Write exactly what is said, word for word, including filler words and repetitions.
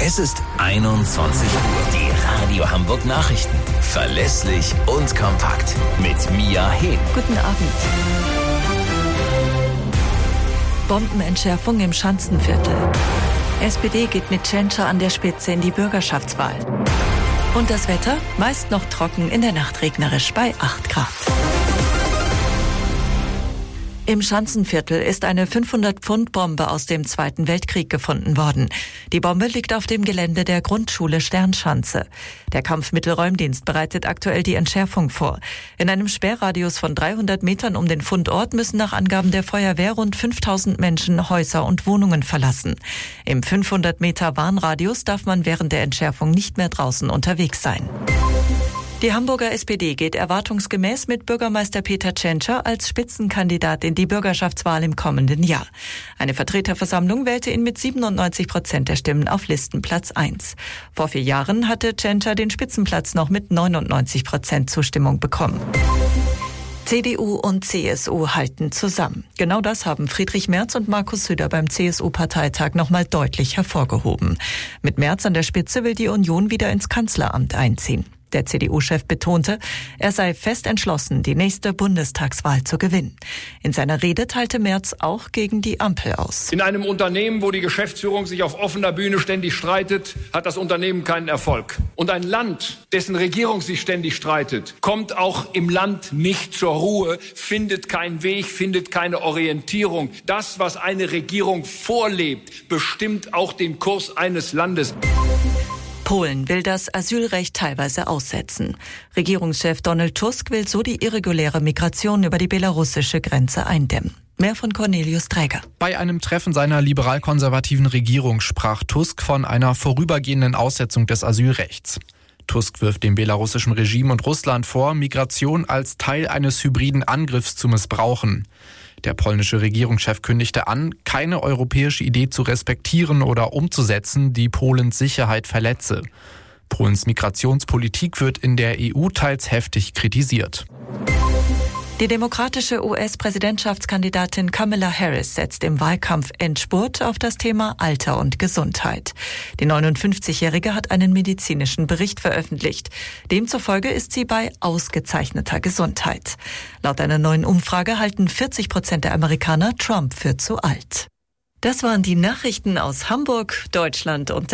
Es ist einundzwanzig Uhr. Die Radio Hamburg Nachrichten. Verlässlich und kompakt. Mit Mia Hehn. Guten Abend. Bombenentschärfung im Schanzenviertel. S P D geht mit Tschentscher an der Spitze in die Bürgerschaftswahl. Und das Wetter? Meist noch trocken, in der Nacht regnerisch bei acht Grad. Im Schanzenviertel ist eine fünfhundert-Pfund-Bombe aus dem Zweiten Weltkrieg gefunden worden. Die Bombe liegt auf dem Gelände der Grundschule Sternschanze. Der Kampfmittelräumdienst bereitet aktuell die Entschärfung vor. In einem Sperrradius von dreihundert Metern um den Fundort müssen nach Angaben der Feuerwehr rund fünftausend Menschen Häuser und Wohnungen verlassen. Im fünfhundert Meter Warnradius darf man während der Entschärfung nicht mehr draußen unterwegs sein. Die Hamburger S P D geht erwartungsgemäß mit Bürgermeister Peter Tschentscher als Spitzenkandidat in die Bürgerschaftswahl im kommenden Jahr. Eine Vertreterversammlung wählte ihn mit siebenundneunzig Prozent der Stimmen auf Listenplatz eins. Vor vier Jahren hatte Tschentscher den Spitzenplatz noch mit neunundneunzig Prozent Zustimmung bekommen. C D U und C S U halten zusammen. Genau das haben Friedrich Merz und Markus Söder beim C S U-Parteitag nochmal deutlich hervorgehoben. Mit Merz an der Spitze will die Union wieder ins Kanzleramt einziehen. Der C D U-Chef betonte, er sei fest entschlossen, die nächste Bundestagswahl zu gewinnen. In seiner Rede teilte Merz auch gegen die Ampel aus. In einem Unternehmen, wo die Geschäftsführung sich auf offener Bühne ständig streitet, hat das Unternehmen keinen Erfolg. Und ein Land, dessen Regierung sich ständig streitet, kommt auch im Land nicht zur Ruhe, findet keinen Weg, findet keine Orientierung. Das, was eine Regierung vorlebt, bestimmt auch den Kurs eines Landes. Polen will das Asylrecht teilweise aussetzen. Regierungschef Donald Tusk will so die irreguläre Migration über die belarussische Grenze eindämmen. Mehr von Cornelius Träger. Bei einem Treffen seiner liberal-konservativen Regierung sprach Tusk von einer vorübergehenden Aussetzung des Asylrechts. Tusk wirft dem belarussischen Regime und Russland vor, Migration als Teil eines hybriden Angriffs zu missbrauchen. Der polnische Regierungschef kündigte an, keine europäische Idee zu respektieren oder umzusetzen, die Polens Sicherheit verletze. Polens Migrationspolitik wird in der E U teils heftig kritisiert. Die demokratische U S-Präsidentschaftskandidatin Kamala Harris setzt im Wahlkampf Endspurt auf das Thema Alter und Gesundheit. Die neunundfünfzigjährige hat einen medizinischen Bericht veröffentlicht. Demzufolge ist sie bei ausgezeichneter Gesundheit. Laut einer neuen Umfrage halten vierzig Prozent der Amerikaner Trump für zu alt. Das waren die Nachrichten aus Hamburg, Deutschland und der